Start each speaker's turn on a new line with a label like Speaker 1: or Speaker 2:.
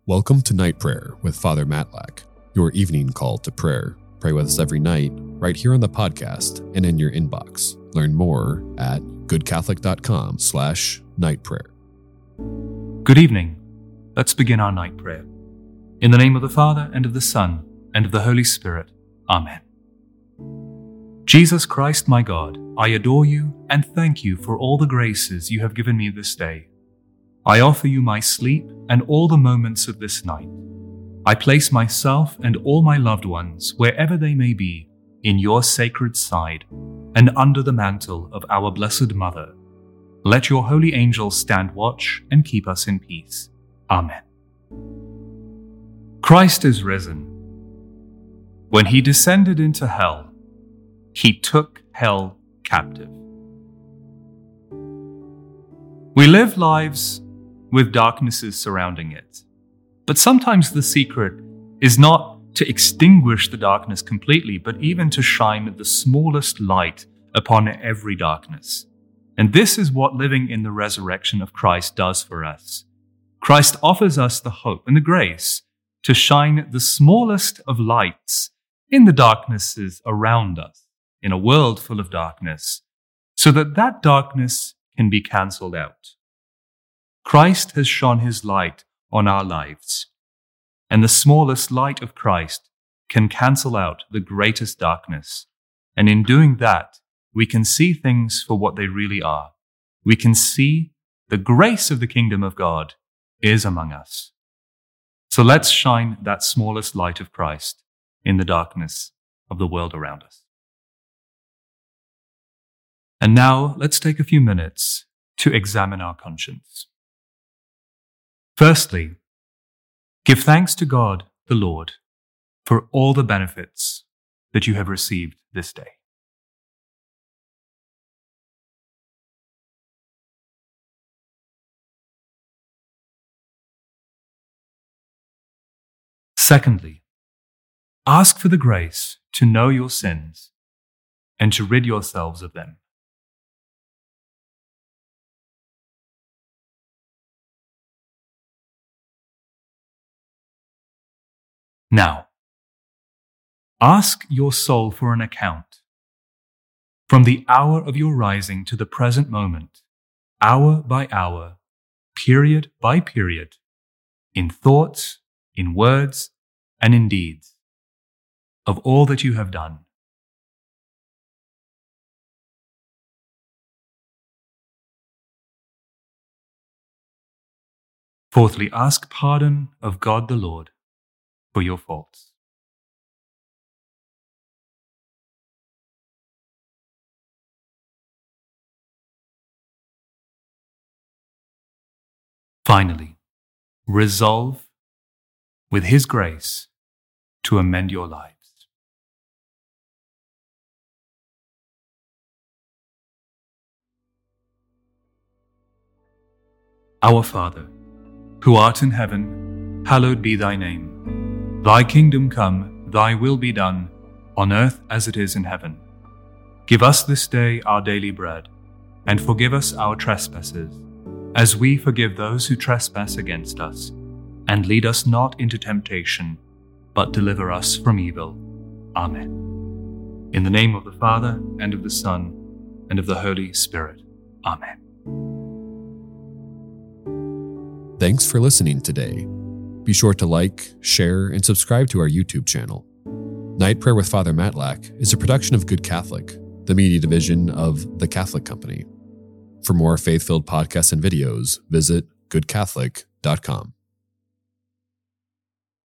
Speaker 1: Welcome to Night Prayer with Father Matlack, your evening call to prayer. Pray with us every night, right here on the podcast and in your inbox. Learn more at goodcatholic.com/nightprayer.
Speaker 2: Good evening. Let's begin our night prayer. In the name of the Father, and of the Son, and of the Holy Spirit. Amen. Jesus Christ, my God, I adore you and thank you for all the graces you have given me this day. I offer you my sleep and all the moments of this night. I place myself and all my loved ones, wherever they may be, in your sacred side and under the mantle of our Blessed Mother. Let your holy angels stand watch and keep us in peace. Amen. Christ is risen. When he descended into hell, he took hell captive. We live lives with darknesses surrounding it. But sometimes the secret is not to extinguish the darkness completely, but even to shine the smallest light upon every darkness. And this is what living in the resurrection of Christ does for us. Christ offers us the hope and the grace to shine the smallest of lights in the darknesses around us, in a world full of darkness, so that that darkness can be cancelled out. Christ has shone his light on our lives, and the smallest light of Christ can cancel out the greatest darkness. And in doing that, we can see things for what they really are. We can see the grace of the kingdom of God is among us. So let's shine that smallest light of Christ in the darkness of the world around us. And now let's take a few minutes to examine our conscience. Firstly, give thanks to God, the Lord, for all the benefits that you have received this day. Secondly, ask for the grace to know your sins and to rid yourselves of them. Now, ask your soul for an account. From the hour of your rising to the present moment, hour by hour, period by period, in thoughts, in words, and in deeds, of all that you have done. Fourthly, ask pardon of God the Lord for your faults. Finally, resolve with his grace to amend your lives. Our Father, who art in heaven, hallowed be thy name. Thy kingdom come, thy will be done, on earth as it is in heaven. Give us this day our daily bread, and forgive us our trespasses, as we forgive those who trespass against us. And lead us not into temptation, but deliver us from evil. Amen. In the name of the Father, and of the Son, and of the Holy Spirit. Amen.
Speaker 1: Thanks for listening today. Be sure to like, share, and subscribe to our YouTube channel. Night Prayer with Father Matlack is a production of Good Catholic, the media division of The Catholic Company. For more faith-filled podcasts and videos, visit goodcatholic.com.